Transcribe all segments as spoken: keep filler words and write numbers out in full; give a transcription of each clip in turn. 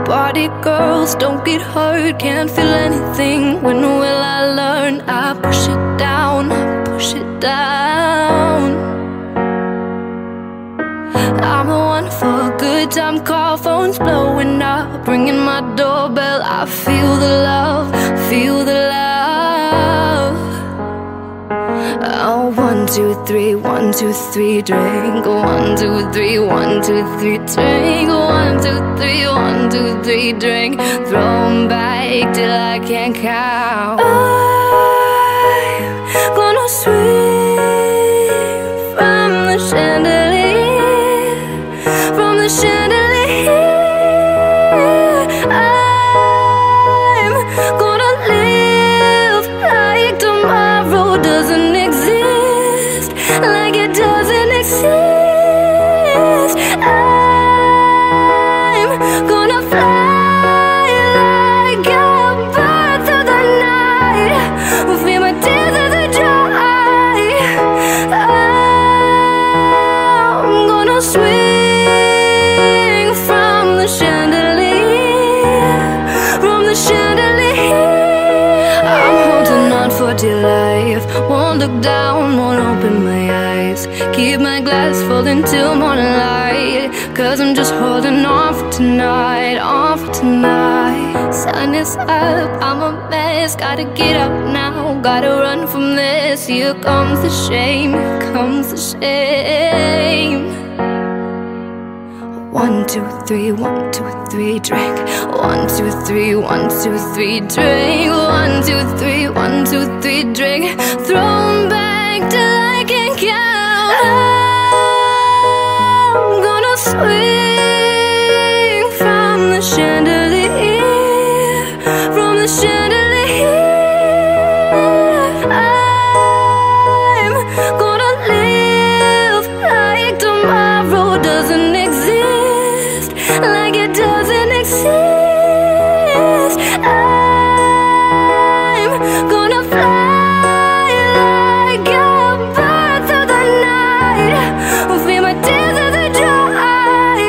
Party girls don't get hurt, can't feel anything. When will I learn? I push it down, I push it down. I'm the one for a good time call, phone's blowing up, ringing my doorbell. I feel the love, feel the love. Oh, one, two, three, one, two, three, drink. One, two, three, one, two, three, drink. One, two, three, one, two, three, drink. Throw 'em back till I can't count. I'm gonna swing from the chandelier, from the chandelier. I'm gonna live like tomorrow doesn't exist, like it doesn't exist. I'm gonna fly like a bird through the night, feel my tears as they dry. I'm gonna swing from the chandelier, from the chandelier. I'm holding on for dear life, won't look down, won't open my eyes. Keep my glass full until morning light, 'cause I'm just holding on for tonight, on for tonight. Sun is up, I'm a mess, gotta get up now, gotta run from this. Here comes the shame, here comes the shame. One, two, three, one, two, three, drink. One, two, three, one, two, three, drink. One, two, three, one, two, three, drink. Throw 'em back till I can't count. I'm gonna swing from the chandelier, from the chandelier. I'm gonna live like tomorrow doesn't exist, like it doesn't exist. I'm gonna fly like a bird through the night, feel my tears as they dry.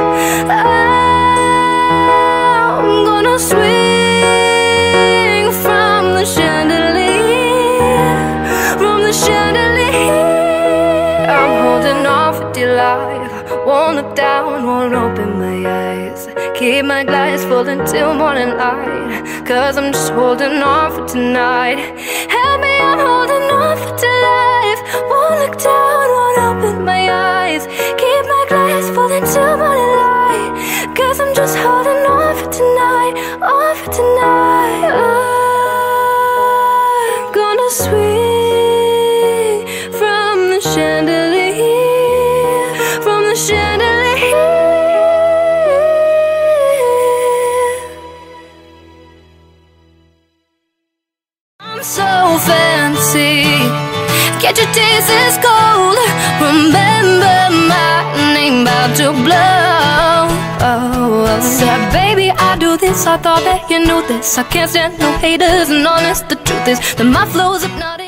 I'm gonna swing from the chandelier, from the chandelier. I'm holding on for dear life, won't look down, won't open my eyes. Keep my glass full until morning light, 'cause I'm just holding on for tonight. Help me, I'm holding on for dear life, won't look down, won't open my eyes. Keep my glass full until morning light, 'cause I'm just holding on for tonight, on for tonight. I'm gonna swing from the chandelier, from the chandelier. I'm so fancy, get your taste is cold. Remember my name about to blow. Oh, said baby I do this, I thought that you knew this. I can't stand no haters, and honest the truth is that my flow's hypnotic.